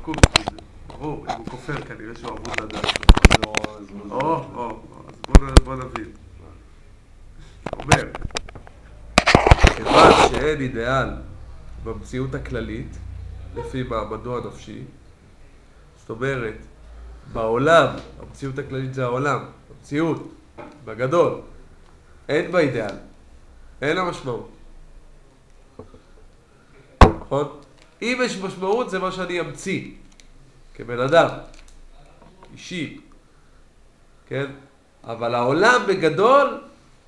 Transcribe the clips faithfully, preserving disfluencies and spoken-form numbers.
קוק, ברור, אם הוא כופר כנראה שהוא עבוד לדעת. או, או, אז בוא נבין. אומר, כיוון שאין אידיאל במציאות הכללית, לפי מעמדו הנפשי, זאת אומרת, בעולם, המציאות הכללית זה העולם, המציאות, בגדול, אין בה אידיאל, אין לה משמעות. נכון? אם יש משמעות זה מה שאני אמציא, כבן אדם, אישי, כן? אבל העולם בגדול,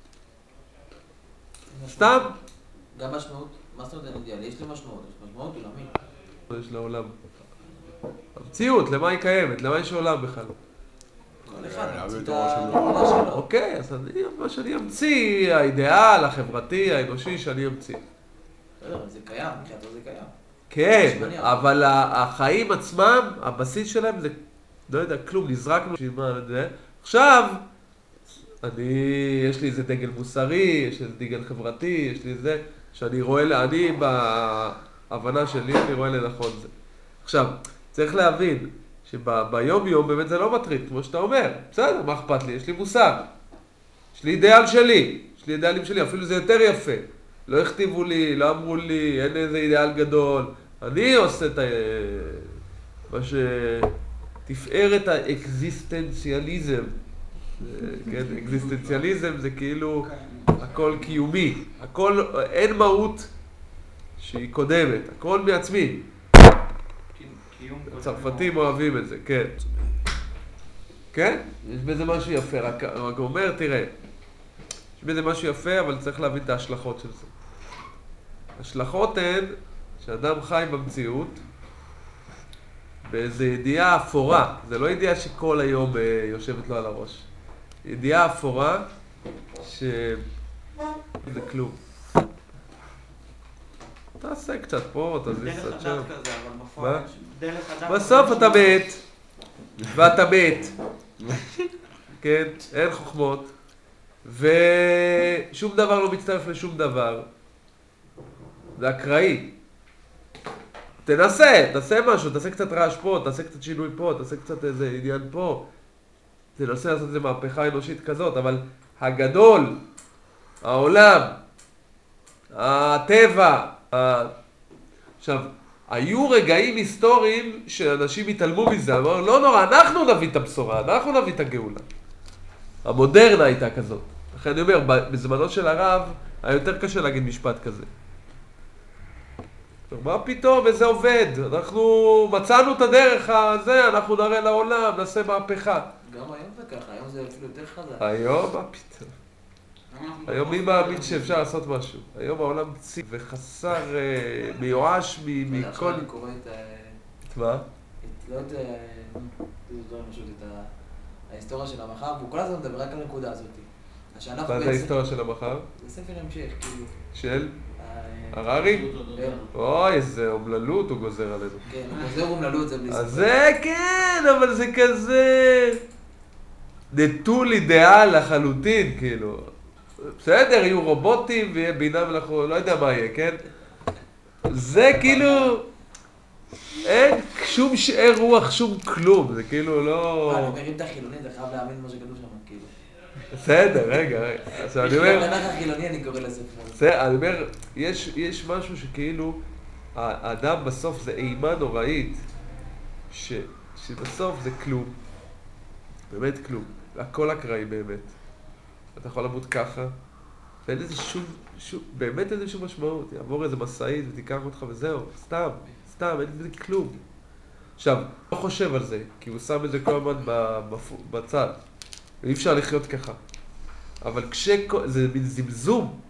סתם. גם משמעות, מה זאת אומרת אין אידיאל? יש לי משמעות, יש משמעות עולמית. יש לעולם. המציאות, למה היא קיימת? למה יש עולם בכלל? כל אחד ימציא את העבודה שלו. אוקיי, אז אני, מה שאני אמציא, האידיאל, החברתי, האנושי שאני אמציא. זה קיים, מבחינתו זה קיים. כן, אבל החיים עצמם, הבסיס שלהם זה, לא יודע, כלום, נזרקנו בשביל מה, לא יודע. עכשיו, אני, יש לי איזה דגל מוסרי, יש לי איזה דגל חברתי, יש לי איזה, שאני רואה, אני בהבנה שלי, אני רואה לנכון זה. עכשיו, צריך להבין שביום יום באמת זה לא מטריד, כמו שאתה אומר. בסדר, מה אכפת לי? יש לי מושג. יש לי אידיאל שלי, יש לי אידיאלים שלי, אפילו זה יותר יפה. לא הכתיבו לי, לא אמרו לי, אין איזה אידיאל גדול. אני עושה את ה... מה שתפארת האקזיסטנציאליזם. כן, אקזיסטנציאליזם זה כאילו הכל קיומי. הכל, אין מהות שהיא קודמת. הכל מעצמי. הצרפתים אוהבים את זה, כן. כן? יש בזה משהו יפה. רק הוא אומר, תראה, יש בזה משהו יפה, אבל צריך להבין את ההשלכות של זה. השלכות הן שאדם חי במציאות באיזו ידיעה אפורה. זה לא ידיעה שכל היום יושבת לו על הראש. ידיעה אפורה שזה כלום. תעשה קצת פה, תזיז קצת שם. מה? בסוף אתה מת, ואתה מת. כן? אין חוכמות. ושום דבר לא מצטרף לשום דבר. זה אקראי. תנסה, תעשה משהו, תעשה קצת רעש פה, תעשה קצת שינוי פה, תעשה קצת איזה עניין פה. תנסה לעשות איזה מהפכה אנושית כזאת, אבל הגדול, העולם, הטבע, ה... עכשיו, היו רגעים היסטוריים שאנשים התעלמו מזה, אמרו, לא נורא, אנחנו נביא את הבשורה, אנחנו נביא את הגאולה. המודרנה הייתה כזאת. לכן אני אומר, בזמנו של הרב, היה יותר קשה להגיד משפט כזה. מה פתאום, וזה עובד, אנחנו מצאנו את הדרך הזה, אנחנו נראה לעולם, נעשה מהפכה. גם היום זה ככה, היום זה אפילו יותר חזק. היום, מה פתאום? היום מי מאמין שאפשר לעשות משהו? היום העולם ציק וחסר, מיואש מכל... עכשיו אני קורא את... את מה? לא את... את ההיסטוריה של המחר, והוא כל הזמן מדבר רק על הנקודה הזאת. מה זה ההיסטוריה של המחר? זה ספר המשך, כאילו. של? הררי? אוי, איזה אומללות הוא גוזר עלינו. כן, הוא גוזר אומללות, זה בלי ספר. אז זה כן, אבל זה כזה... נטול אידיאל לחלוטין, כאילו. בסדר, יהיו רובוטים ויהיה בינה ואנחנו לא יודע מה יהיה, כן? זה כאילו... אין שום שאר רוח, שום כלום, זה כאילו לא... אני אומר, אם אתה חילוני, אתה חייב להאמין מה שכתוב שם, כאילו. בסדר, רגע, רגע. עכשיו אני אומר... בשביל התנ"ך החילוני אני קורא לספר. בסדר, אני אומר, יש משהו שכאילו, האדם בסוף זה אימה נוראית, שבסוף זה כלום. באמת כלום. הכל אקראי באמת. אתה יכול למות ככה, ואין איזה שום, שום, באמת אין איזשהו משמעות. יעבור איזה מסעית ותיקח אותך וזהו. סתם, סתם, אין איזה כלום. עכשיו, לא חושב על זה, כי הוא שם את זה כל הזמן בצד. ואי אפשר לחיות ככה. אבל כשכל, זה מין זמזום,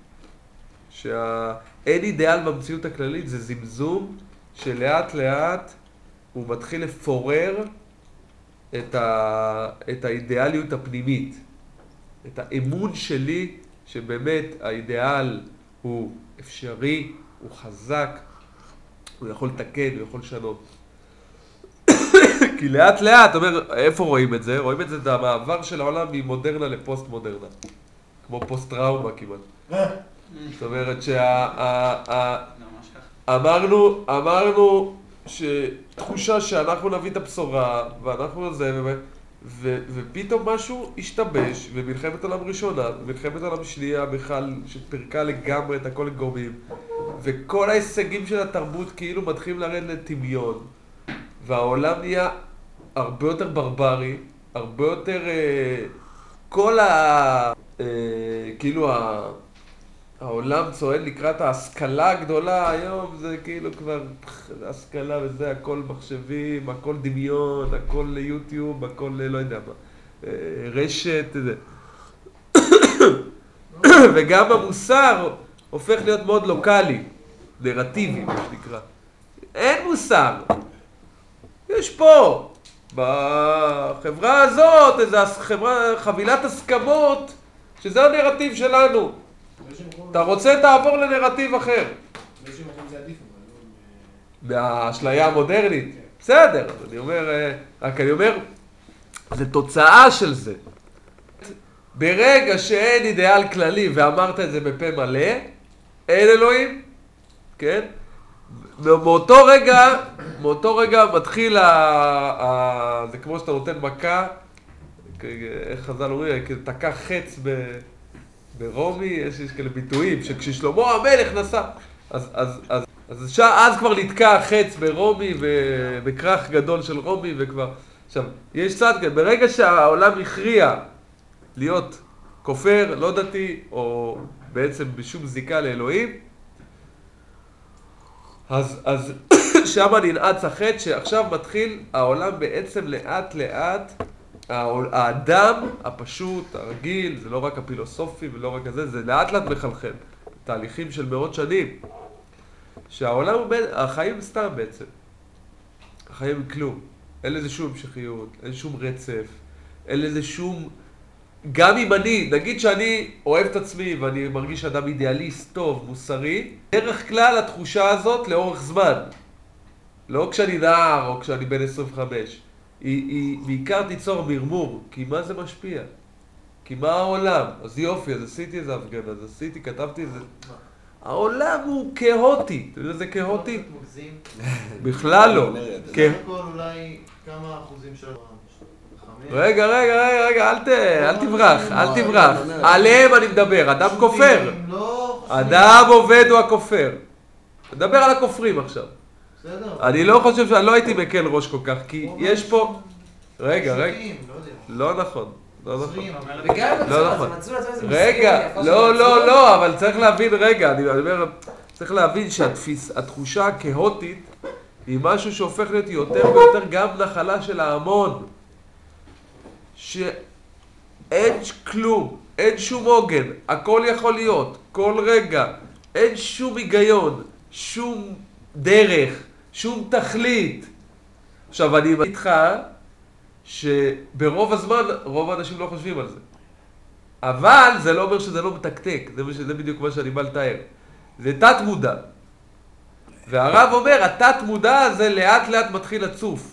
שאין אידיאל במציאות הכללית, זה זמזום שלאט לאט הוא מתחיל לפורר את, ה, את האידיאליות הפנימית. את האמון שלי שבאמת האידיאל הוא אפשרי, הוא חזק, הוא יכול לתקן, הוא יכול לשנות. כי לאט לאט, אומר, איפה רואים את זה? רואים את זה, את המעבר של העולם ממודרנה לפוסט מודרנה. כמו פוסט טראומה כמעט. זאת אומרת שאמרנו, אמרנו שתחושה שאנחנו נביא את הבשורה, ואנחנו זה, ו... ו... ופתאום משהו השתבש, ומלחמת עולם ראשונה, ומלחמת עולם שנייה בכלל, שפרקה לגמרי את הכל לגורמים, וכל ההישגים של התרבות כאילו מתחילים לרדת לטמיון, והעולם נהיה הרבה יותר ברברי, הרבה יותר... כל ה... כאילו ה... העולם צועד לקראת ההשכלה הגדולה, היום זה כאילו כבר השכלה וזה, הכל מחשבים, הכל דמיון, הכל יוטיוב, הכל לא יודע מה, רשת, זה. וגם המוסר הופך להיות מאוד לוקאלי, נרטיבי, מה שנקרא. אין מוסר. יש פה, בחברה הזאת, איזו חברה, חבילת הסכמות, שזה הנרטיב שלנו. אתה רוצה, תעבור לנרטיב אחר. באיזשהו מקום זה עדיף, אבל לא... מהאשליה המודרנית. בסדר, אני אומר, רק אני אומר, זה תוצאה של זה. ברגע שאין אידיאל כללי, ואמרת את זה בפה מלא, אין אלוהים, כן? מאותו רגע, מאותו רגע מתחיל ה... ה... זה כמו שאתה נותן מכה, איך חז"ל אומרים, תקע חץ ב... ברומי, יש, יש כאלה ביטויים, שכששלמה המלך נסע, אז, אז, אז, אז, ש... אז כבר נתקע החץ ברומי, ובכרך גדול של רומי, וכבר... עכשיו, יש צד כאן, ברגע שהעולם הכריע להיות כופר, לא דתי, או בעצם בשום זיקה לאלוהים, אז, אז שם ננעץ החץ, שעכשיו מתחיל העולם בעצם לאט לאט, האדם הפשוט, הרגיל, זה לא רק הפילוסופי ולא רק הזה, זה לאט לאט מחלחל. תהליכים של מאות שנים. שהעולם, החיים סתם בעצם. החיים הם כלום. אין לזה שום המשכיות, אין שום רצף, אין לזה שום... גם אם אני, נגיד שאני אוהב את עצמי ואני מרגיש אדם אידיאליסט, טוב, מוסרי, דרך כלל התחושה הזאת לאורך זמן. לא כשאני נער או כשאני בן עשרים וחמש. היא, היא בעיקר תיצור מרמור, כי מה זה משפיע? כי מה העולם? אז יופי, אז עשיתי איזה הפגנה, אז עשיתי, כתבתי איזה... העולם הוא כאוטי, אתה יודע זה כאוטי? בכלל לא. זה הכל אולי כמה אחוזים של... רגע, רגע, רגע, רגע, אל תברח, אל תברח. עליהם אני מדבר, אדם כופר. אדם עובד הוא הכופר. נדבר על הכופרים עכשיו. אני לא חושב שאני לא הייתי מקל ראש כל כך, כי יש פה... רגע, רגע. לא נכון. לא נכון. לא נכון. רגע, לא, לא, לא, אבל צריך להבין, רגע, אני אומר, צריך להבין שהתחושה הכאוטית היא משהו שהופך להיות יותר ויותר גם נחלה של ההמון. שאין כלום, אין שום עוגן, הכל יכול להיות, כל רגע, אין שום היגיון, שום דרך, שום תכלית. עכשיו, אני אומר איתך שברוב הזמן, רוב האנשים לא חושבים על זה. אבל זה לא אומר שזה לא מתקתק, זה, זה בדיוק מה שאני בא לתאר. זה תת מודע. והרב אומר, התת מודע הזה לאט לאט מתחיל לצוף.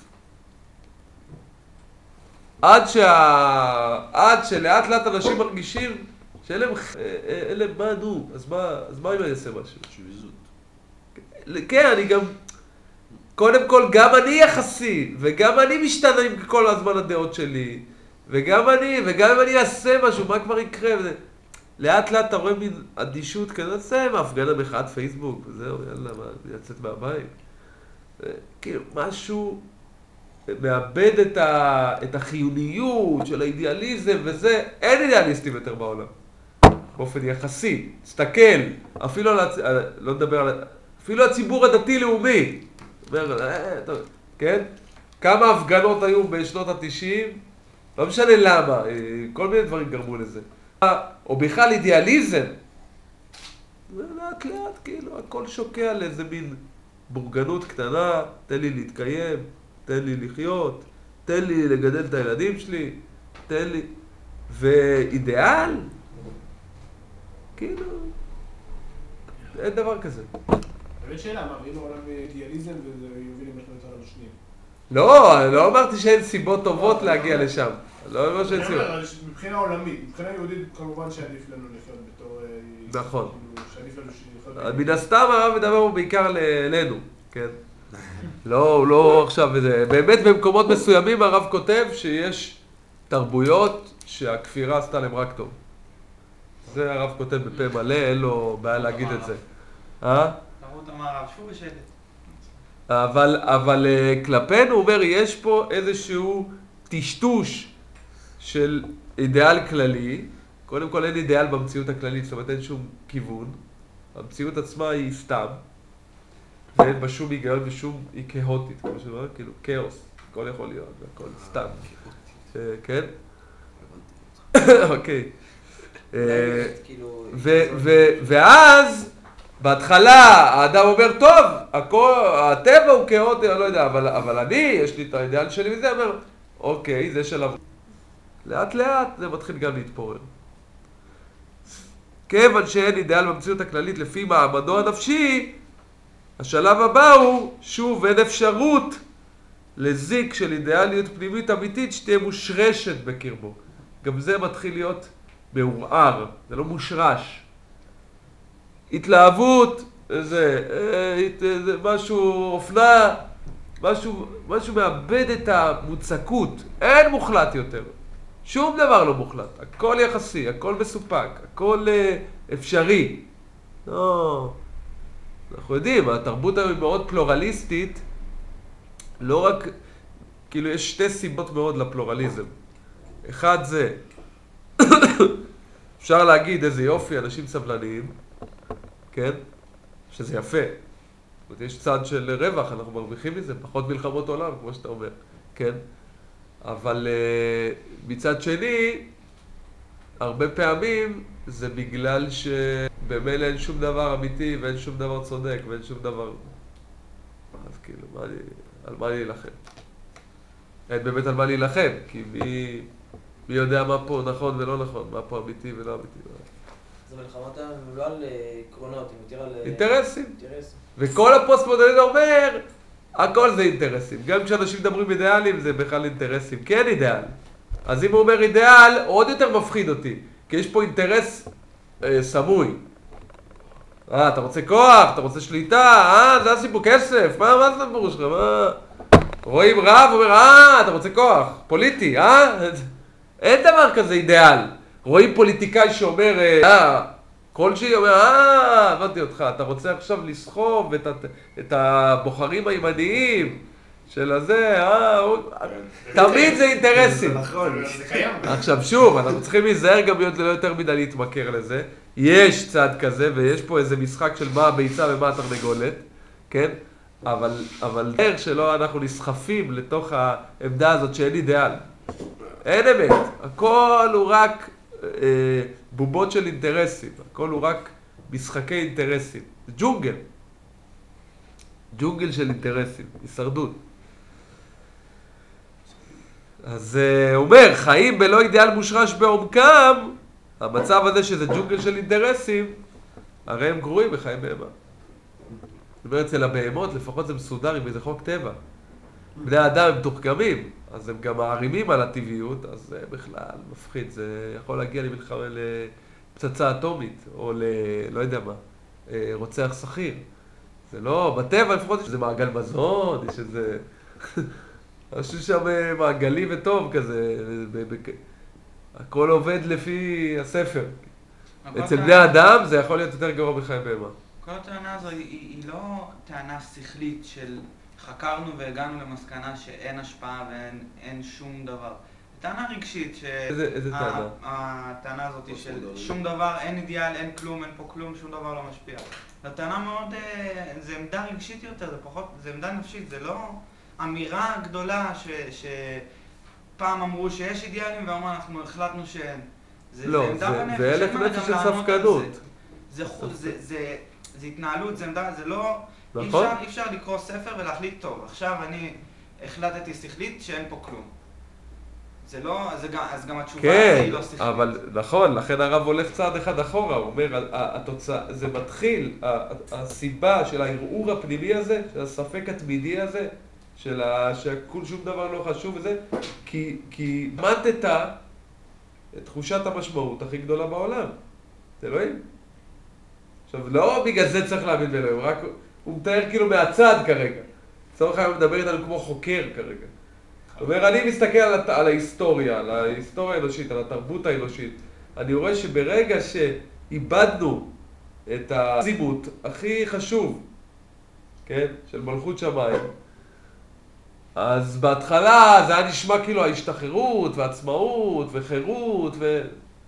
עד, שה... עד שלאט לאט אנשים מרגישים שאין להם, אין להם מה נו, אז מה, אז מה אם אני אעשה משהו? שביזות. כן, אני גם, קודם כל גם אני יחסי, וגם אני משתנה עם כל הזמן הדעות שלי, וגם אני, וגם אם אני אעשה משהו, מה כבר יקרה? לאט לאט אתה רואה מין אדישות כזה, נעשה מהפגנה מחאת פייסבוק, וזהו, יאללה, מה, אני אצאת מהבית. כאילו, משהו... מאבד את, ה... את החיוניות של האידיאליזם וזה, אין אידיאליסטים יותר בעולם. באופן יחסי, תסתכל, אפילו על, הצ... לא נדבר על, אפילו הציבור הדתי-לאומי, אומר, אה, טוב, כן? כמה הפגנות היו בשנות ה-תשעים, לא משנה למה, כל מיני דברים גרמו לזה. או בכלל אידיאליזם, לאט לאט, כאילו, הכל שוקע לאיזה מין בורגנות קטנה, תן לי להתקיים. תן לי לחיות, תן לי לגדל את הילדים שלי, תן לי... ואידיאל? כאילו... אין דבר כזה. באמת שאלה, מה, ואם העולם אידיאליזם וזה יוביל למלחמת העולם השנייה? לא, לא אמרתי שאין סיבות טובות להגיע לשם. לא אמרתי שאין סיבות. מבחינה עולמית, מבחינה יהודית כמובן שעדיף לנו לחיות בתור... נכון. שעדיף לנו לחיות... מן הסתם הרב מדבר בעיקר אלינו, כן? לא, הוא לא עכשיו, באמת במקומות מסוימים הרב כותב שיש תרבויות שהכפירה עשתה להם רק טוב. זה הרב כותב בפה מלא, אין לו בעיה להגיד את זה. אה? תרבות המערב, שוב בשקט. אבל, אבל כלפינו, הוא אומר, יש פה איזשהו טשטוש של אידיאל כללי. קודם כל אין אידיאל במציאות הכללית, זאת אומרת אין שום כיוון. המציאות עצמה היא סתם. ואין בה שום היגיון ושום, היא כאוטית, כמו שאומר, כאילו כאוס. הכל יכול להיות, הכל סתם. כן? אוקיי. ואז, בהתחלה, האדם אומר, טוב, הטבע הוא כאוטי, אני לא יודע, אבל אני, יש לי את האידיאל שלי וזה, אומר, אוקיי, זה של עבוד. לאט לאט זה מתחיל גם להתפורר. כיוון שאין אידיאל במציאות הכללית לפי מעמדו הנפשי, השלב הבא הוא, שוב, אין אפשרות לזיק של אידיאליות פנימית אמיתית שתהיה מושרשת בקרבו. גם זה מתחיל להיות מעורער, זה לא מושרש. התלהבות, זה, זה משהו אופנה, משהו, משהו מאבד את המוצקות. אין מוחלט יותר. שום דבר לא מוחלט. הכל יחסי, הכל מסופק, הכל אפשרי. לא... אנחנו יודעים, התרבות היום היא מאוד פלורליסטית, לא רק, כאילו יש שתי סיבות מאוד לפלורליזם. אחד זה, אפשר להגיד איזה יופי, אנשים סבלניים, כן? שזה יפה. זאת אומרת, יש צד של רווח, אנחנו מרוויחים מזה, פחות מלחמות עולם, כמו שאתה אומר, כן? אבל uh, מצד שני, הרבה פעמים זה בגלל שבמילא אין שום דבר אמיתי ואין שום דבר צודק ואין שום דבר... אז כאילו, מה אני... על מה להילחם? אין באמת על מה להילחם, כי מי, מי יודע מה פה נכון ולא נכון, מה פה אמיתי ולא אמיתי. אז המלחמות הן לא על עקרונות, הן יותר על... אינטרסים. אינטרסים. וכל הפוסט-מודרניזם אומר, הכל זה אינטרסים. גם כשאנשים מדברים אידיאלים זה בכלל אינטרסים, כי אין אידיאל. אז אם הוא אומר אידיאל, עוד יותר מפחיד אותי, כי יש פה אינטרס אה, סמוי. אה, אתה רוצה כוח, אתה רוצה שליטה, אה, זה הסיפור כסף, מה, מה זה הסיפור שלך, מה? רואים רב, אומר, אה, אתה רוצה כוח, פוליטי, אה? אין דבר כזה אידיאל. רואים פוליטיקאי שאומר, אה, כלשהי אומר, אה, הבנתי אותך, אתה רוצה עכשיו לסחוב את, את הבוחרים הימניים של הזה, אה, תמיד זה אינטרסים. זה נכון, זה קיים. עכשיו שוב, אנחנו צריכים להיזהר גם להיות לא יותר מדי להתמכר לזה. יש צד כזה ויש פה איזה משחק של מה הביצה ומה התרנגולת, כן? אבל, אבל דרך שלא אנחנו נסחפים לתוך העמדה הזאת שאין אידיאל. אין אמת, הכל הוא רק אה, בובות של אינטרסים, הכל הוא רק משחקי אינטרסים. זה ג'ונגל. ג'ונגל של אינטרסים, הישרדות. אז הוא אומר, חיים בלא אידיאל מושרש בעומקם, המצב הזה שזה ג'ונגל של אינטרסים, הרי הם גרועים בחיים בהמה. זאת אומרת, אצל הבהמות לפחות זה מסודר עם איזה חוק טבע. בני האדם הם תוחכמים, אז הם גם מערימים על הטבעיות, אז זה בכלל מפחיד, זה יכול להגיע למלחמה לפצצה אטומית, או ל... לא יודע מה, רוצח שכיר. זה לא, בטבע לפחות יש איזה מעגל מזון, יש איזה... משהו שם מעגלי וטוב כזה, הכל עובד לפי הספר. אצל בני האדם זה יכול להיות יותר גרוע בחיים בהמה. כל הטענה הזו היא, היא לא טענה שכלית של חקרנו והגענו למסקנה שאין השפעה ואין שום דבר. טענה רגשית ש... איזה, איזה טענה? הטענה הזאת היא של שום דבר, אין אידיאל, אין כלום, אין פה כלום, שום דבר לא משפיע. זו טענה מאוד, זה עמדה רגשית יותר, זה פחות, זה עמדה נפשית, זה לא אמירה גדולה ש, שפעם אמרו שיש אידיאלים ואמרו אנחנו החלטנו שאין. זה, לא, זה, זה, זה אלף נפש של ספקנות. זה, זה, זה, זה, זה התנהלות, זה עמדה, זה לא... נכון? אי אפשר, אי אפשר לקרוא ספר ולהחליט טוב. עכשיו אני החלטתי שכלית שאין פה כלום. זה לא, זה גם, אז גם התשובה כן, היא לא שכלית. אבל נכון, לכן הרב הולך צעד אחד אחורה, הוא אומר, התוצאה, זה מתחיל, הסיבה של הערעור הפנימי הזה, של הספק התמידי הזה, של שכל שום דבר לא חשוב וזה, כי, כי מתת את תחושת המשמעות הכי גדולה בעולם. זה אלוהים. עכשיו, לא בגלל זה צריך להאמין באלוהים, רק הוא מתאר כאילו מהצד כרגע. צורך היום מדבר איתנו כמו חוקר כרגע. זאת אומרת, אני מסתכל על, הת... על ההיסטוריה, על ההיסטוריה האנושית, על התרבות האנושית. אני רואה שברגע שאיבדנו את הזימות הכי חשוב, כן, של מלכות שמיים, אז בהתחלה זה היה נשמע כאילו ההשתחררות ועצמאות וחירות ו...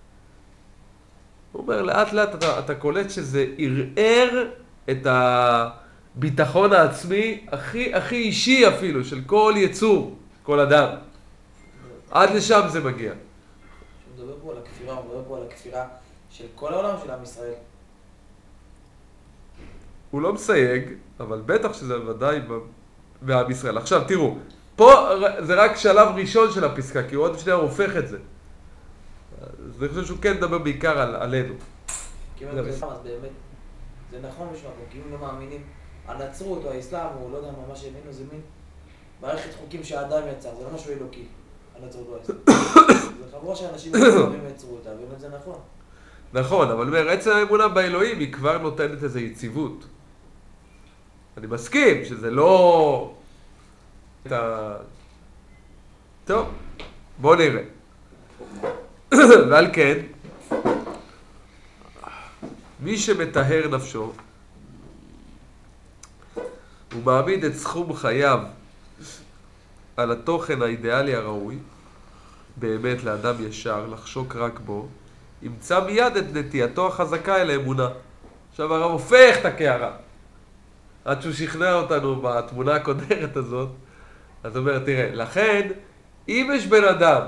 הוא אומר, לאט לאט אתה, אתה קולט שזה ערער את הביטחון העצמי הכי, הכי אישי אפילו של כל יצור, כל אדם. עד לשם זה מגיע. כשהוא מדבר פה על הכפירה, הוא מדבר פה על הכפירה של כל העולם של עם ישראל. הוא לא מסייג, אבל בטח שזה ודאי בעם ישראל. עכשיו תראו, פה זה רק שלב ראשון של הפסקה, כי הוא עוד שנייה הופך את זה. אז אני חושב שהוא כן מדבר בעיקר על, עלינו. כי אם זה אז באמת, זה נכון בשביל מקום, כי אם לא מאמינים, הנצרות או האסלאם, או לא יודע מה שהאמינו, זה מין מערכת חוקים שהאדם יצר, זה לא משהו אלוקי, הנצרות או האסלאם. זה חבורה שאנשים יצרים יצרו אותה, ובאמת זה נכון. נכון, אבל אומר, עצם האמונה באלוהים היא כבר נותנת איזו יציבות. אני מסכים שזה לא... את ה... טוב, בואו נראה. ועל כן, מי שמטהר נפשו, הוא מעמיד את סכום חייו על התוכן האידיאלי הראוי, באמת לאדם ישר, לחשוק רק בו, ימצא מיד את נטייתו החזקה אל האמונה. עכשיו הרב הופך את הקערה. עד שהוא שכנע אותנו בתמונה הקודרת הזאת, אז הוא אומר, תראה, לכן, אם יש בן אדם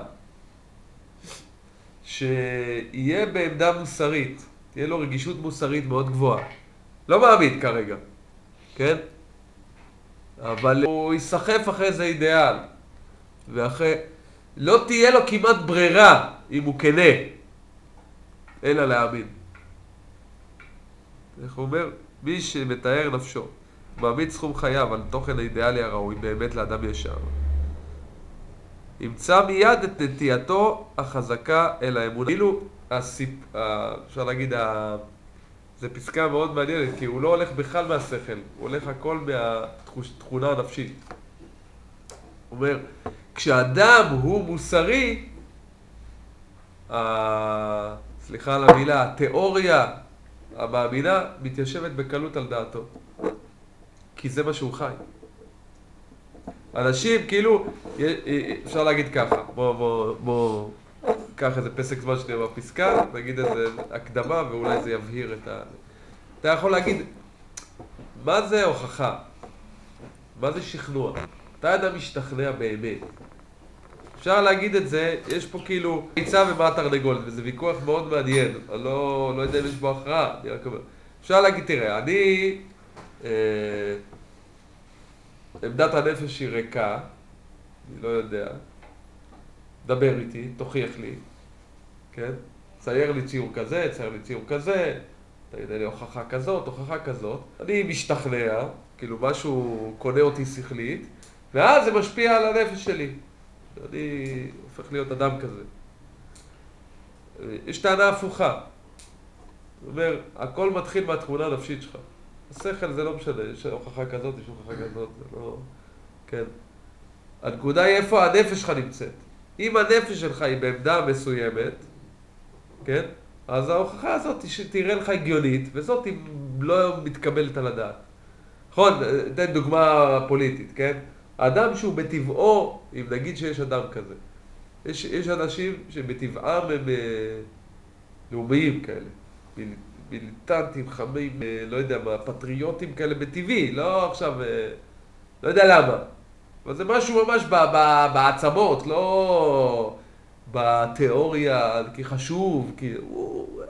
שיהיה בעמדה מוסרית, תהיה לו רגישות מוסרית מאוד גבוהה, לא מעמיד כרגע, כן? אבל הוא יסחף אחרי איזה אידיאל, ואחרי... לא תהיה לו כמעט ברירה אם הוא כנה, אלא להאמין. איך הוא אומר? מי שמתאר נפשו, מעמיד סכום חייו על תוכן האידיאלי הראוי, באמת לאדם ישר, ימצא מיד את נטייתו החזקה אל האמונה. כאילו, הסיפ... אפשר להגיד, זה פסקה מאוד מעניינת, כי הוא לא הולך בכלל מהשכל, הוא הולך הכל מהתכונה הנפשית. הוא אומר, כשאדם הוא מוסרי, ה... סליחה על המילה, התיאוריה המאמינה מתיישבת בקלות על דעתו. כי זה מה שהוא חי. אנשים, כאילו, אפשר להגיד ככה, בוא, בוא, בוא, קח איזה פסק זמן שנייה בפסקה, נגיד איזה הקדמה ואולי זה יבהיר את ה... אתה יכול להגיד, מה זה הוכחה? מה זה שכנוע? אתה אדם משתכנע באמת. אפשר להגיד את זה, יש פה כאילו ביצה ומה תרנגולת, וזה ויכוח מאוד מעניין, אני לא, לא יודע אם יש בו הכרעה, אני רק אומר. אפשר להגיד, תראה, אני... אה, עמדת הנפש היא ריקה, אני לא יודע, דבר איתי, תוכיח לי, כן? צייר לי ציור כזה, צייר לי ציור כזה, תגיד לי הוכחה כזאת, הוכחה כזאת. אני משתכנע, כאילו משהו קונה אותי שכלית, ואז זה משפיע על הנפש שלי. אני הופך להיות אדם כזה. יש טענה הפוכה. זאת אומרת, הכל מתחיל מהתכונה הנפשית שלך. השכל זה לא משנה, יש הוכחה כזאת, יש הוכחה כזאת, זה לא... כן. הנקודה היא איפה הנפש שלך נמצאת. אם הנפש שלך היא בעמדה מסוימת, כן? אז ההוכחה הזאת תראה לך הגיונית, וזאת היא לא מתקבלת על הדעת. נכון, תן דוגמה פוליטית, כן? האדם שהוא בטבעו, אם נגיד שיש אדם כזה, יש, יש אנשים שבטבעם הם לאומיים כאלה, מיליטנטים, חמים, לא יודע מה, פטריוטים כאלה בטבעי, לא עכשיו, לא יודע למה. אבל זה משהו ממש ב, ב, בעצמות, לא בתיאוריה, כי חשוב, כי הוא...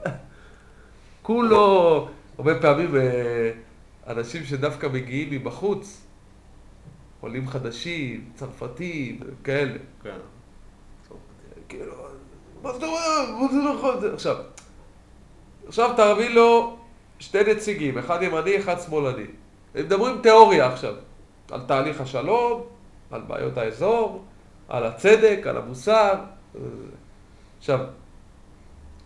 כולו, הרבה פעמים אנשים שדווקא מגיעים מבחוץ, עולים חדשים, צרפתים, כאלה. כן. כאילו, מה זה אומר? מה זה נכון? עכשיו, עכשיו תרביא לו שתי נציגים, אחד ימני, אחד שמאלני. הם מדברים תיאוריה עכשיו, על תהליך השלום, על בעיות האזור, על הצדק, על המוסר. עכשיו,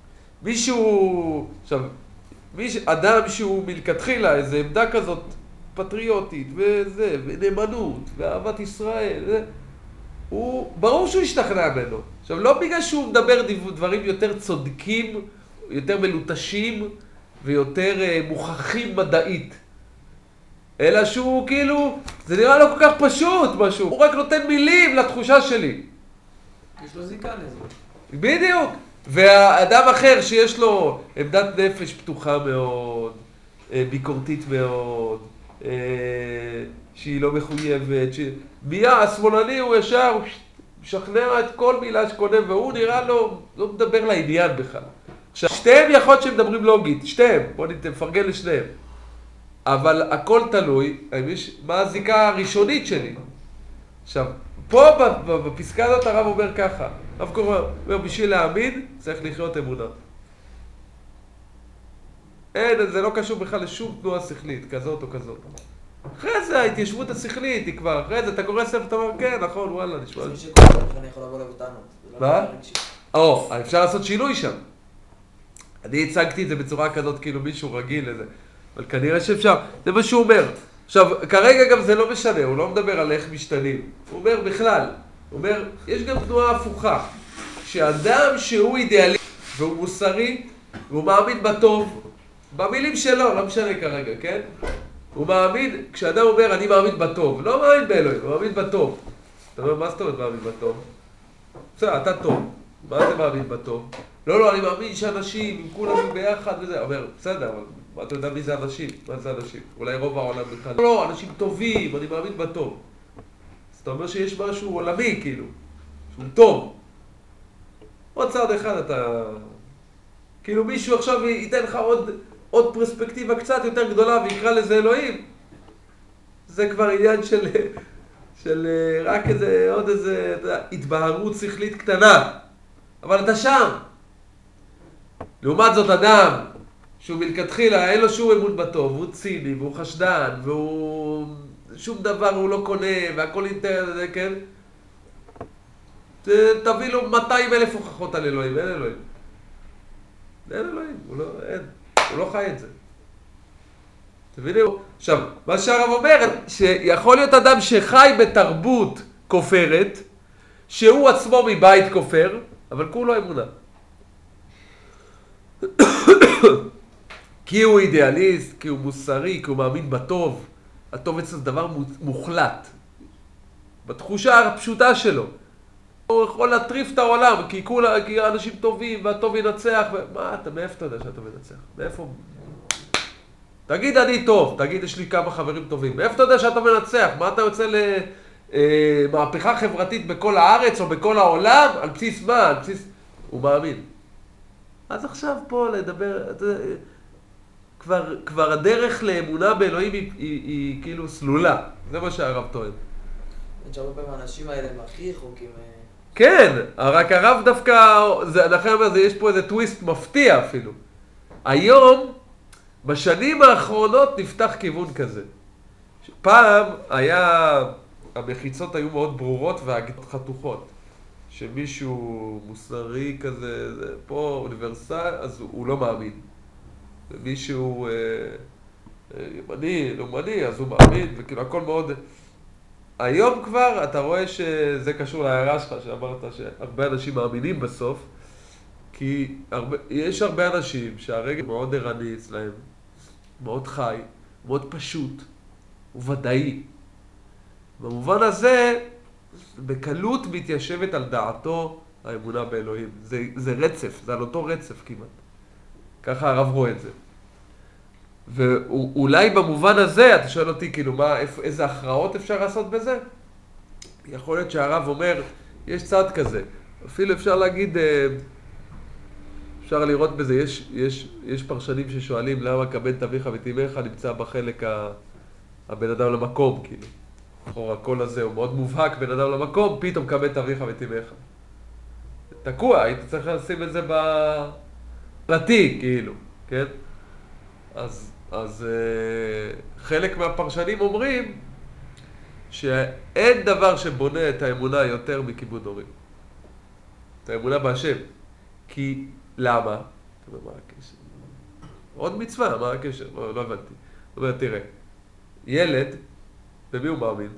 מישהו, עכשיו, מיש, אדם שהוא מלכתחילה, איזו עמדה כזאת פטריוטית, וזה, ונאמנות, ואהבת ישראל, וזה, הוא, ברור שהוא השתכנע ממנו. עכשיו, לא בגלל שהוא מדבר דברים יותר צודקים, יותר מלוטשים, ויותר uh, מוכחים מדעית. אלא שהוא כאילו, זה נראה לו כל כך פשוט משהו, הוא רק נותן מילים לתחושה שלי. יש לו זיקה לזה. בדיוק. והאדם אחר שיש לו עמדת נפש פתוחה מאוד, ביקורתית מאוד, שהיא לא מחויבת, ש... מיד, השמאלני הוא ישר, הוא משכנע את כל מילה שקודם, והוא נראה לו, לא מדבר לעניין בכלל. עכשיו, שתיהם יכול להיות שהם מדברים לוגית, שתיהם, בואו נפרגן לשניהם. אבל הכל תלוי, מה הזיקה הראשונית שלי. עכשיו, פה בפסקה הזאת הרב אומר ככה, הרב קורא, אומר, בשביל להאמין צריך לחיות אמונה. אין, זה לא קשור בכלל לשום תנועה שכלית, כזאת או כזאת. אחרי זה ההתיישבות השכלית היא כבר, אחרי זה אתה קורא ספר, אתה אומר, כן, נכון, וואלה, נשמע. מי שקורא, אני יכול לבוא לבטענות. מה? או, אפשר לעשות שינוי שם. אני הצגתי את זה בצורה כזאת, כאילו מישהו רגיל לזה. אבל כנראה שאפשר, זה מה שהוא אומר. עכשיו, כרגע גם זה לא משנה, הוא לא מדבר על איך משתנים. הוא אומר בכלל, הוא אומר, יש גם תנועה הפוכה. שאדם שהוא אידיאלי והוא מוסרי, והוא מאמין בטוב, במילים שלו, לא משנה כרגע, כן? הוא מאמין, כשאדם אומר, אני מאמין בטוב, לא מאמין באלוהים, הוא מאמין בטוב. אתה אומר, מה זאת אומרת מאמין בטוב? בסדר, אתה טוב. מה אתה מאמין בטוב? לא, לא, אני מאמין שאנשים, אם כולם ביחד וזה, אומר, בסדר, אבל מה אתה יודע מי זה אנשים? מה זה אנשים? אולי רוב העולם בכלל. לא, לא, אנשים טובים, אני מאמין בטוב. אז אתה אומר שיש משהו עולמי, כאילו, שהוא טוב. עוד צעד אחד אתה... כאילו מישהו עכשיו ייתן לך עוד, עוד פרספקטיבה קצת יותר גדולה ויקרא לזה אלוהים. זה כבר עניין של, של רק איזה, עוד איזה, אתה יודע, התבהרות שכלית קטנה. אבל אתה שם. לעומת זאת אדם שהוא מלכתחילה, אין לו שום אמון בטוב, הוא ציני והוא חשדן והוא... שום דבר הוא לא קונה והכל אינטרנט, כן? תביא לו מאתיים אלף הוכחות על אלוהים, אין אלוהים. אין אלוהים, הוא לא, אין, הוא לא חי את זה. תבינו? עכשיו, מה שהרב אומר, שיכול להיות אדם שחי בתרבות כופרת, שהוא עצמו מבית כופר, אבל כולו אמונה. כי הוא אידיאליסט, כי הוא מוסרי, כי הוא מאמין בטוב. הטוב אצלו זה דבר מוחלט. בתחושה הפשוטה שלו. הוא יכול להטריף את העולם, כי כולה, כי האנשים טובים, והטוב ינצח. ו... מה, אתה, מאיפה אתה יודע שאתה מנצח? מאיפה? תגיד אני טוב, תגיד יש לי כמה חברים טובים. מאיפה אתה יודע שאתה מנצח? מה אתה יוצא למהפכה חברתית בכל הארץ או בכל העולם? על בסיס מה? על בסיס... הוא מאמין. אז עכשיו פה לדבר, אתה יודע, כבר, כבר הדרך לאמונה באלוהים היא, היא, היא כאילו סלולה. זה מה שהרב טוען. יש הרבה פעמים האנשים האלה הם הכי חוקים. כן, רק הרב דווקא, זה, לכן אומר, זה, יש פה איזה טוויסט מפתיע אפילו. היום, בשנים האחרונות נפתח כיוון כזה. פעם היה, המחיצות היו מאוד ברורות והחתוכות. שמישהו מוסרי כזה, זה, פה אוניברסל, אז הוא, הוא לא מאמין. ומישהו אה, אה, ימני, לאומני, אז הוא מאמין, וכאילו הכל מאוד... היום כבר אתה רואה שזה קשור להערה שלך, שאמרת שהרבה אנשים מאמינים בסוף, כי הרבה, יש הרבה אנשים שהרגע מאוד ערני אצלהם, מאוד חי, מאוד פשוט, וודאי. במובן הזה, בקלות מתיישבת על דעתו האמונה באלוהים. זה, זה רצף, זה על אותו רצף כמעט. ככה הרב רואה את זה. ואולי במובן הזה, אתה שואל אותי, כאילו, מה, איזה הכרעות אפשר לעשות בזה? יכול להיות שהרב אומר, יש צד כזה. אפילו אפשר להגיד, אפשר לראות בזה, יש, יש, יש פרשנים ששואלים למה כבד את אביך ואת אמך נמצא בחלק ה, הבן אדם למקום, כאילו. אחורה, הקול הזה הוא מאוד מובהק, בן אדם למקום, פתאום כבד את אביך ואת אמך. תקוע, היית צריך לשים את זה בפרטי, כאילו, כן? אז, אז חלק מהפרשנים אומרים שאין דבר שבונה את האמונה יותר מכיבוד הורים. את האמונה בהשם. כי למה? אתה אומר, מה הקשר? עוד מצווה, מה הקשר? לא, לא הבנתי. זאת אומרת, תראה, ילד, במי הוא מאמין?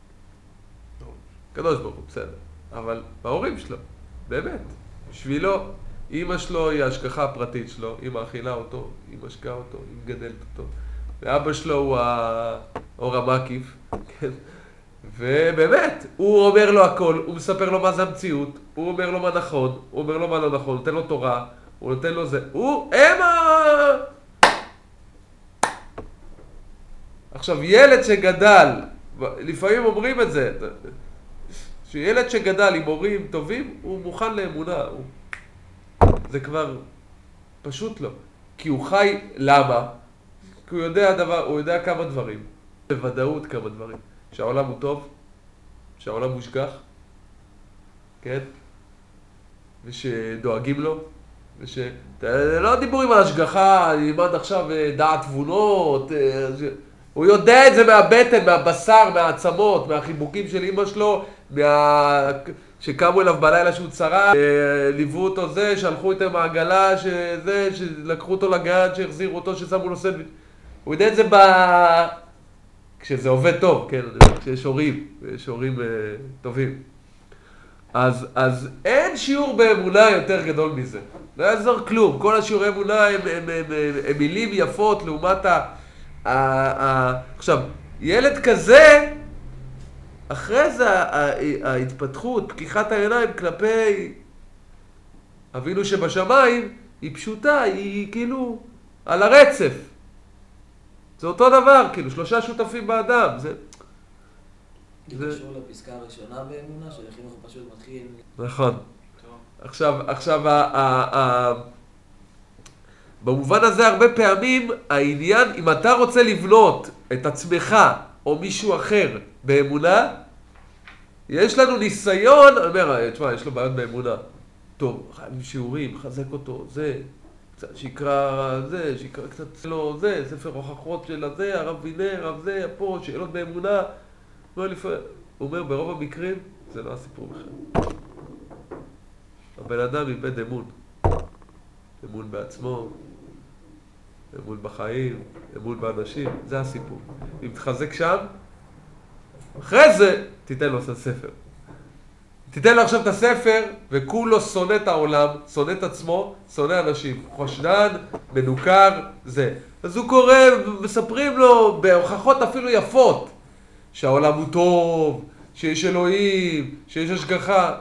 קדוש ברוך הוא, בסדר. אבל בהורים שלו, באמת. בשבילו, אמא שלו היא ההשגחה הפרטית שלו, היא מאכילה אותו, היא משקעה אותו, היא מגדלת אותו. ואבא שלו הוא האור המקיף, כן? ובאמת, הוא אומר לו הכל, הוא מספר לו מה זה המציאות, הוא אומר לו מה נכון, הוא אומר לו מה לא נכון, נותן לו תורה, הוא נותן לו זה, הוא, הם ה... עכשיו, ילד שגדל, לפעמים אומרים את זה, שילד שגדל עם הורים טובים, הוא מוכן לאמונה, הוא... זה כבר פשוט לא. כי הוא חי, למה? כי הוא יודע, דבר, הוא יודע כמה דברים, בוודאות כמה דברים. שהעולם הוא טוב, שהעולם מושגח, כן? ושדואגים לו, וש... לא דיבורים על השגחה, נלמד עכשיו דעת תבונות, הוא יודע את זה מהבטן, מהבשר, מהעצמות, מהחיבוקים של אמא שלו, מה... שקמו אליו בלילה שהוא צרה, ליוו אותו זה, שהלכו איתם מעגלה, שזה, שלקחו אותו לגן, שהחזירו אותו, ששמו לו סנדוויץ'. הוא יודע את זה ב... כשזה עובד טוב, כן, כשיש הורים, ויש הורים uh, טובים. אז, אז אין שיעור באמונה יותר גדול מזה. לא יעזור כלום. כל השיעורי אמונה הם, הם, הם, הם, הם מילים יפות לעומת ה... ה, ה... עכשיו, ילד כזה, אחרי זה ההתפתחות, פקיחת העיניים כלפי אבינו שבשמיים, היא פשוטה, היא כאילו על הרצף. זה אותו דבר, כאילו, שלושה שותפים באדם, זה... זה קשור לפסקה הראשונה באמונה, של החינוך הפשוט מתחיל... נכון. עכשיו, עכשיו, ה, ה, ה... במובן הזה הרבה פעמים העניין, אם אתה רוצה לבנות את עצמך או מישהו אחר באמונה, יש לנו ניסיון, אני אומר, תשמע, יש לו בעיות באמונה. טוב, חייבים שיעורים, חזק אותו, זה... שיקרא זה, שיקרא קצת לא זה, ספר הוכחות של הזה, הרב וינר, הרב זה, פה, שאלות באמונה. הוא אומר, ברוב המקרים, זה לא הסיפור בכלל. הבן אדם איבד אמון. אמון בעצמו, אמון בחיים, אמון באנשים, זה הסיפור. אם תחזק שם, אחרי זה תיתן לו את הספר. תיתן לו עכשיו את הספר, וכולו שונא את העולם, שונא את עצמו, שונא אנשים. חושדן, מנוכר, זה. אז הוא קורא, מספרים לו בהוכחות אפילו יפות, שהעולם הוא טוב, שיש אלוהים, שיש השגחה.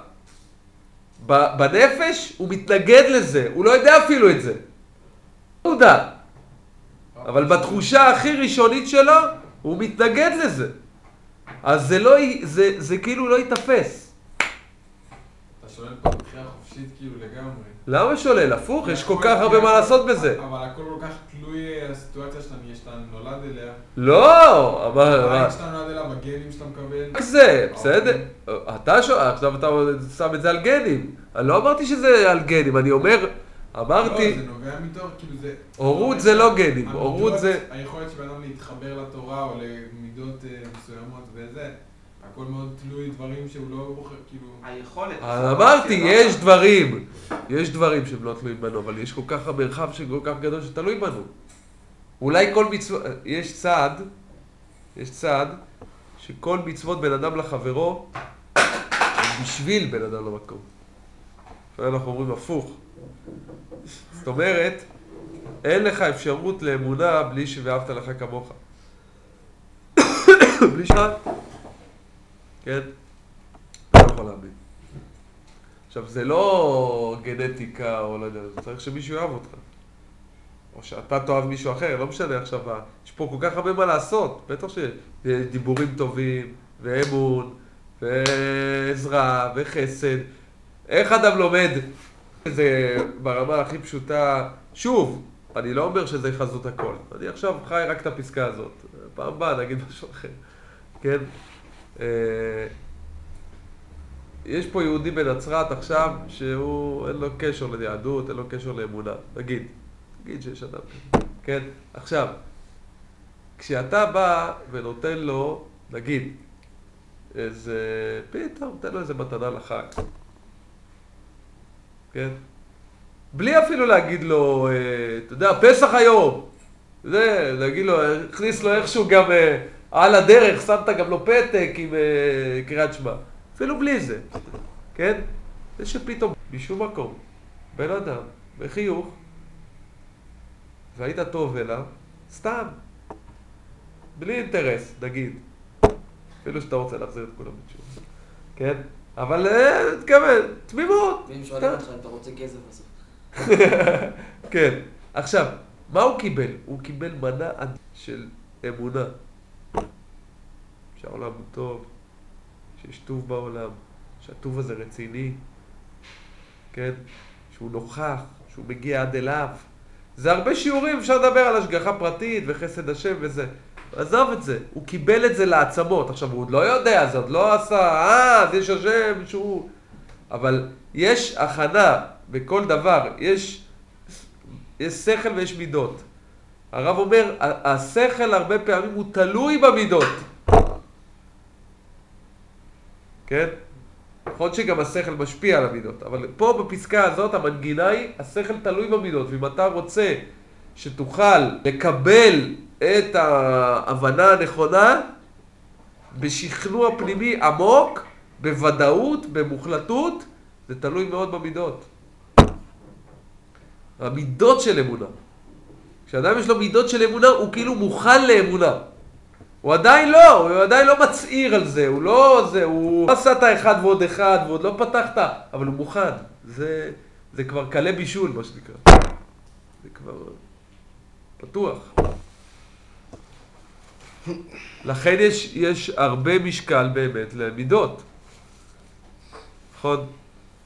בנפש הוא מתנגד לזה, הוא לא יודע אפילו את זה. הוא יודע. אבל בתחושה הכי ראשונית שלו, הוא מתנגד לזה. אז זה, לא, זה, זה כאילו לא יתפס. שולל פה בחירה חופשית כאילו לגמרי. למה שולל? הפוך, יש כל כך הרבה מה לעשות בזה. אבל הכל כל כך תלוי על הסיטואציה שאתה נולד אליה. לא, אבל... הבית שאתה נולד אליה, בגנים שאתה מקבל. רק זה, בסדר. אתה שואל, עכשיו אתה שם את זה על גנים. אני לא אמרתי שזה על גנים, אני אומר, אמרתי... לא, זה נובע מתוך, כאילו זה... הורות זה לא גנים, הורות זה... היכולת שבאדם להתחבר לתורה או למידות מסוימות וזה. הכל מאוד תלוי דברים שהוא לא בוחר, כאילו... היכולת. אמרתי, יש דברים, יש דברים שהם לא תלויים בנו, אבל יש כל כך המרחב שכל כך גדול שתלוי בנו. אולי כל מצוות, יש צעד, יש צעד, שכל מצוות בן אדם לחברו, בשביל בן אדם למקום. אנחנו אומרים הפוך. זאת אומרת, אין לך אפשרות לאמונה בלי ש"ואהבת לך כמוך". בלי שעה. כן? אתה לא יכול להאמין. עכשיו, זה לא גנטיקה או לא יודע, זה צריך שמישהו יאהב אותך. או שאתה תאהב מישהו אחר, לא משנה עכשיו. יש פה כל כך הרבה מה לעשות. בטח שדיבורים טובים, ואמון, ועזרה, וחסד. איך אדם לומד? זה ברמה הכי פשוטה. שוב, אני לא אומר שזה חזות הכל. אני עכשיו חי רק את הפסקה הזאת. פעם הבאה נגיד משהו אחר. כן? יש פה יהודי בנצרת עכשיו שהוא אין לו קשר ליהדות, אין לו קשר לאמונה. נגיד, נגיד שיש אדם כזה. כן? עכשיו, כשאתה בא ונותן לו, נגיד, איזה, פתאום, נותן לו איזה מתנה לחג. כן? בלי אפילו להגיד לו, אתה יודע, פסח היום. זה, להגיד לו, הכניס לו איכשהו גם על הדרך שמת גם לו פתק עם uh, קריאת שמע. אפילו בלי זה, כן? זה שפתאום, משום מקום, בן אדם, בחיוך, והיית טוב אליו, סתם, בלי אינטרס, נגיד. אפילו שאתה רוצה להחזיר את כולם בתשובה, כן? אבל תכוון, תמימות. ואם שואלים אותך אם אתה רוצה כסף בסוף. כן. עכשיו, מה הוא קיבל? הוא קיבל מנה של אמונה. שהעולם הוא טוב, שיש טוב בעולם, שהטוב הזה רציני, כן? שהוא נוכח, שהוא מגיע עד אליו. זה הרבה שיעורים, אפשר לדבר על השגחה פרטית וחסד השם וזה. עזוב את זה, הוא קיבל את זה לעצמות. עכשיו, הוא עוד לא יודע, זה עוד לא עשה, אה, אז יש השם שהוא... אבל יש הכנה בכל דבר, יש, יש שכל ויש מידות. הרב אומר, השכל הרבה פעמים הוא תלוי במידות. כן? נכון שגם השכל משפיע על המידות, אבל פה בפסקה הזאת המנגינה היא, השכל תלוי במידות, ואם אתה רוצה שתוכל לקבל את ההבנה הנכונה, בשכנוע פנימי עמוק, בוודאות, במוחלטות, זה תלוי מאוד במידות. המידות של אמונה. כשאדם יש לו מידות של אמונה, הוא כאילו מוכן לאמונה. הוא עדיין לא, הוא עדיין לא מצעיר על זה, הוא לא זה, הוא עשה את האחד ועוד אחד ועוד לא פתחת, אבל הוא מוכן. זה, זה כבר קלה בישול, מה שנקרא. זה כבר פתוח. לכן יש, יש הרבה משקל באמת למידות. נכון?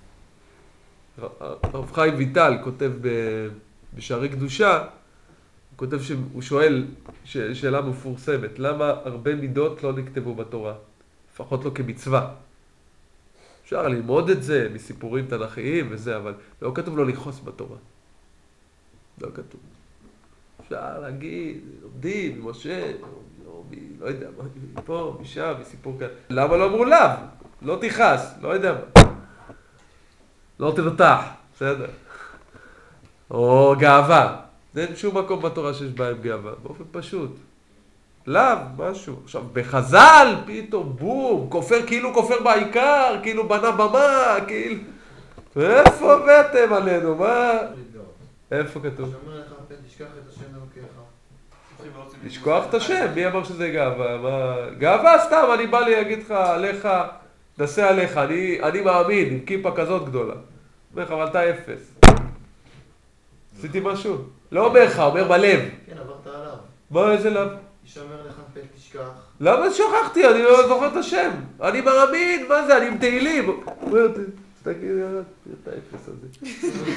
הרב חיים ויטל כותב בשערי קדושה, הוא כותב שהוא שואל ש, שאלה מפורסמת, למה הרבה מידות לא נכתבו בתורה? לפחות לא כמצווה. אפשר ללמוד את זה מסיפורים תנכיים וזה, אבל לא כתוב לו לכעוס בתורה. לא כתוב. אפשר להגיד, לומדים, משה, לא, לא יודע, מפה, משם, מסיפור כאלה. למה לא אמרו לאו? לא תיחס, לא יודע מה. לא תרתח, בסדר. או גאווה. אין שום מקום בתורה שיש בהם גאווה, באופן פשוט. לאו, משהו. עכשיו, בחז"ל, פתאום בום, כופר, כאילו כופר בעיקר, כאילו בנה במה, כאילו... איפה הבאתם עלינו, מה? איפה כתוב? שאומר לך, פן תשכח את השם אלוקיך. לשכוח את השם, מי אמר שזה גאווה? מה... גאווה סתם, אני בא לי להגיד לך, עליך, נסה עליך, אני, אני מאמין, עם כיפה כזאת גדולה. אומר לך, אבל אתה אפס. עשיתי משהו? לא אומר לך, אומר בלב. כן, עברת עליו. מה, איזה לב? ישמר לך, פן תשכח. למה שכחתי? אני לא זוכר את השם. אני מאמין, מה זה? אני עם תהילים. אומר, תסתכל, ירד, את האפס הזה.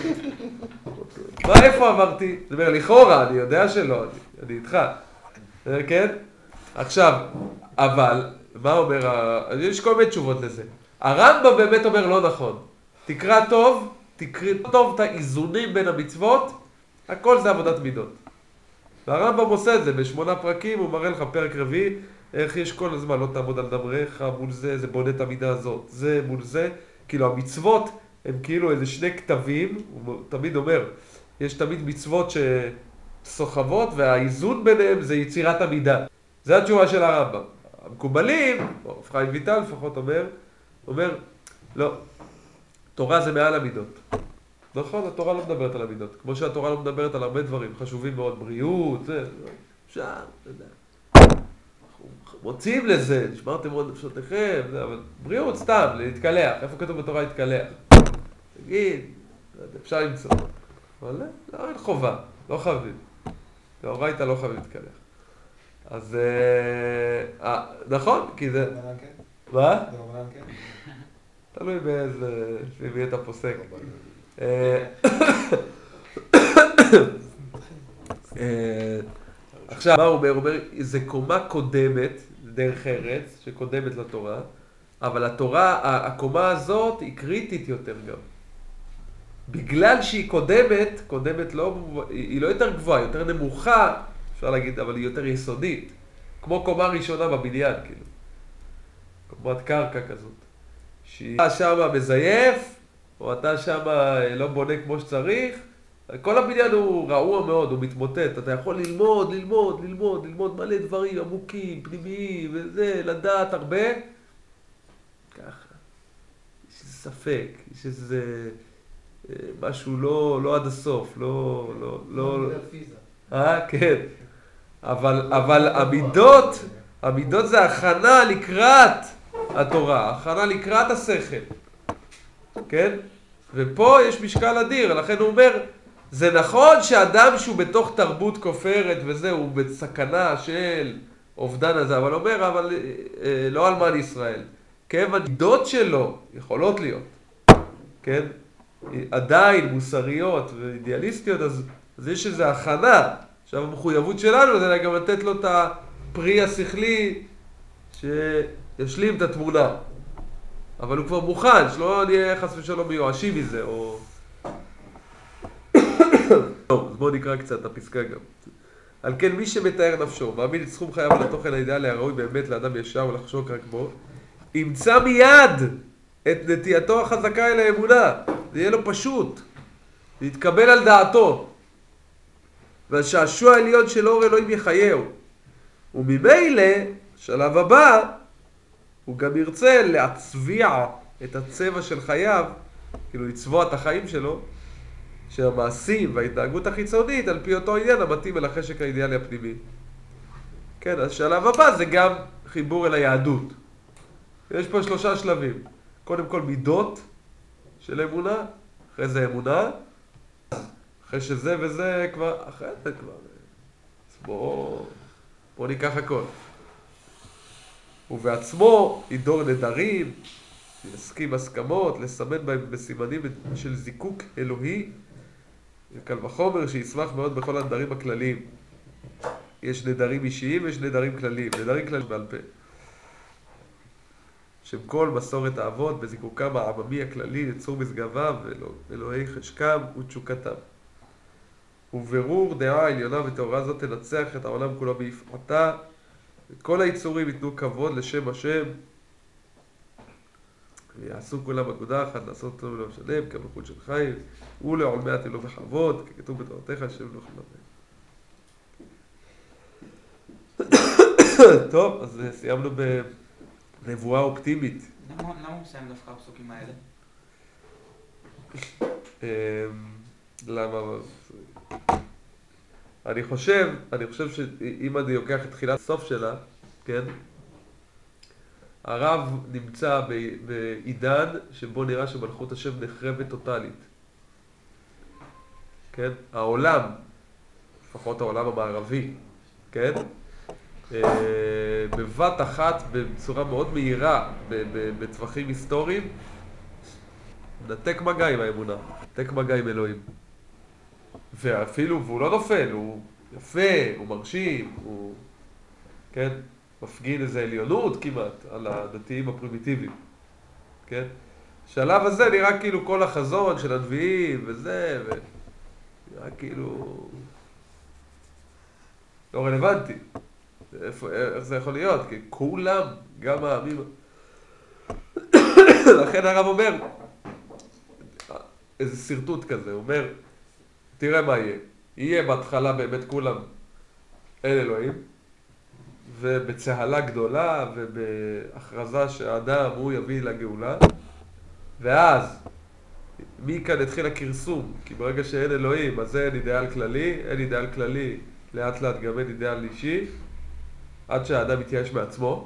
מה, איפה עברתי? זאת אומרת, לכאורה, אני יודע שלא, אני, אני איתך. כן? עכשיו, אבל, מה אומר, ה... יש כל מיני תשובות לזה. הרמב"ם באמת אומר לא נכון. תקרא טוב, תקרא טוב את האיזונים בין המצוות, הכל זה עבודת מידות. והרמב"ם עושה את זה, בשמונה פרקים הוא מראה לך פרק רביעי, איך יש כל הזמן, לא תעמוד על דמריך, מול זה, זה בונה את המידה הזאת, זה מול זה, כאילו המצוות הם כאילו איזה שני כתבים, הוא תמיד אומר, יש תמיד מצוות שסוחבות, והאיזון ביניהם זה יצירת המידה. זה התשובה של הרמב"ם. המקובלים, או חיים ויטל לפחות אומר, אומר, לא, תורה זה מעל המידות. נכון, התורה לא מדברת על המידות, כמו שהתורה לא מדברת על הרבה דברים חשובים מאוד, בריאות, זה, אפשר, אתה יודע. אנחנו מוצאים לזה, נשמרתם מאוד נפשותיכם, זה, אבל בריאות סתם, להתקלח, איפה כתוב בתורה להתקלח? תגיד, אפשר למצוא. אבל לא, אין חובה, לא חייבים. לאורייתא לא חייבים להתקלח. אז, אה, נכון, כי זה... מה? תלוי באיזה, מי אתה פוסק. עכשיו, מה הוא אומר? הוא אומר, זה קומה קודמת, דרך ארץ, שקודמת לתורה, אבל התורה, הקומה הזאת היא קריטית יותר גם. בגלל שהיא קודמת, קודמת לא, היא לא יותר גבוהה, יותר נמוכה, אפשר להגיד, אבל היא יותר יסודית. כמו קומה ראשונה בבניין, כאילו. קומת קרקע כזאת. שאתה שמה מזייף, או אתה שמה לא בונה כמו שצריך, כל הבניין הוא רעוע מאוד, הוא מתמוטט, אתה יכול ללמוד, ללמוד, ללמוד, ללמוד מלא דברים עמוקים, פנימיים, וזה, לדעת הרבה. ככה, יש איזה ספק, יש איזה משהו לא, לא עד הסוף, לא, לא, לא... אה, כן. אבל, אבל המידות, המידות זה הכנה לקראת התורה, הכנה לקראת השכל. כן? ופה יש משקל אדיר, לכן הוא אומר, זה נכון שאדם שהוא בתוך תרבות כופרת וזה, הוא בסכנה של אובדן הזה, אבל אומר, אבל אה, לא אלמן ישראל. כן, המידות שלו יכולות להיות, כן? עדיין מוסריות ואידיאליסטיות, אז, אז יש איזו הכנה. עכשיו המחויבות שלנו זה גם לתת לו את הפרי השכלי שישלים את התמונה. אבל הוא כבר מוכן, שלא נהיה חס ושלום מיואשים מזה, או... טוב, אז בואו נקרא קצת את הפסקה גם. על כן מי שמתאר נפשו, מעמיד את סכום חייו לתוכן האידיאלי הראוי באמת לאדם ישר ולחשוק רק בו, ימצא מיד את נטייתו החזקה אל האמונה. זה יהיה לו פשוט. זה יתקבל על דעתו. והשעשוע העליון של אור אלוהים יחייהו. וממילא, שלב הבא, הוא גם ירצה להצביע את הצבע של חייו, כאילו לצבוע את החיים שלו, שהמעשים וההתנהגות החיצונית על פי אותו עניין המתאים אל החשק האידיאלי הפנימי. כן, השלב הבא זה גם חיבור אל היהדות. יש פה שלושה שלבים. קודם כל מידות של אמונה, אחרי זה אמונה, אחרי שזה וזה כבר, אחרי זה כבר. אז בואו בוא ניקח הכל. ובעצמו ידור נדרים, יסכים הסכמות, לסמן בהם בסימנים של זיקוק אלוהי, קל וחומר שישמח מאוד בכל הנדרים הכלליים. יש נדרים אישיים ויש נדרים כלליים, נדרים כלליים בעל פה. שם כל מסורת האבות בזיקוקם העממי הכללי יצור משגביו ואלוהי חשקם ותשוקתם. וברור דעה עליונה וטהורה זאת תנצח את העולם כולו ביפעתה, וכל היצורים ייתנו כבוד לשם השם, ויעשו כולם אגודה אחת, לעשות טוב ולא משלם, כמלכות של חיים, ולעולמי עתילו בכבוד, ככתוב בתורתך, השם לא חלמה. טוב, אז סיימנו בנבואה אופטימית. למה הוא מסיים דווקא הפסוקים האלה? למה? אני חושב, אני חושב שאם אני לוקח את תחילת הסוף שלה, כן? הרב נמצא בעידן שבו נראה שמלכות השם נחרבת טוטלית. כן? העולם, לפחות העולם המערבי, כן? בבת אחת, בצורה מאוד מהירה, בטווחים היסטוריים, נתק מגע עם האמונה, נתק מגע עם אלוהים. ואפילו, והוא לא נופל, הוא יפה, הוא מרשים, הוא, כן, מפגין איזו עליונות כמעט על הדתיים הפרימיטיביים, כן? בשלב הזה נראה כאילו כל החזון של הנביאים וזה, ונראה כאילו לא רלוונטי. איפה, איך זה יכול להיות? כי כולם, גם העמים... לכן הרב אומר, איזה סרטוט כזה, הוא אומר, תראה מה יהיה. יהיה בהתחלה באמת כולם אין אלוהים, ובצהלה גדולה ובהכרזה שהאדם הוא יביא לגאולה, ואז מכאן התחיל הכרסום, כי ברגע שאין אלוהים אז אין אידאל כללי, אין אידאל כללי, לאט לאט גם אין אידאל אישי, עד שהאדם יתייאש מעצמו.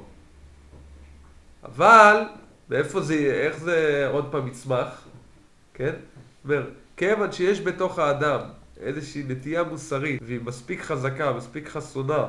אבל מאיפה זה, איך זה עוד פעם יצמח, כן? אומר, כיוון שיש בתוך האדם איזושהי נטייה מוסרית, והיא מספיק חזקה, מספיק חסונה,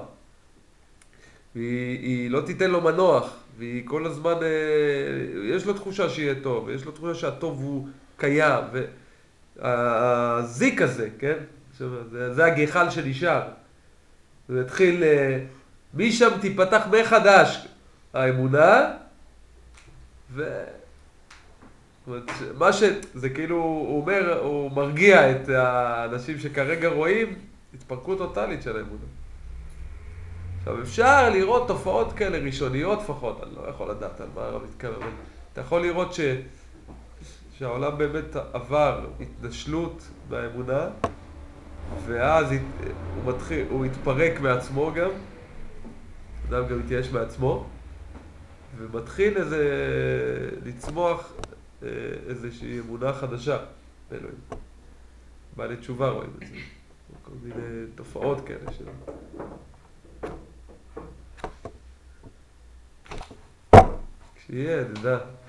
והיא לא תיתן לו מנוח, והיא כל הזמן, יש לו תחושה שיהיה טוב, ויש לו תחושה שהטוב הוא קיים, והזיק הזה, כן? זה, זה הגחל שנשאר. זה התחיל, משם תיפתח מחדש האמונה, ו... מה ש... זה כאילו, הוא אומר, הוא מרגיע את האנשים שכרגע רואים התפרקות טוטלית של האמונה. עכשיו, אפשר לראות תופעות כאלה ראשוניות לפחות, אני לא יכול לדעת על מה הרב מתכוון, אבל אתה יכול לראות ש... שהעולם באמת עבר התנשלות באמונה, ואז הת- הוא מתחיל, הוא התפרק מעצמו גם, אדם גם התייאש מעצמו, ומתחיל איזה, לצמוח אה, איזושהי אמונה חדשה באלוהים. בעלי תשובה רואים את זה, כל מיני תופעות כאלה שלו. כשיהיה, נדע.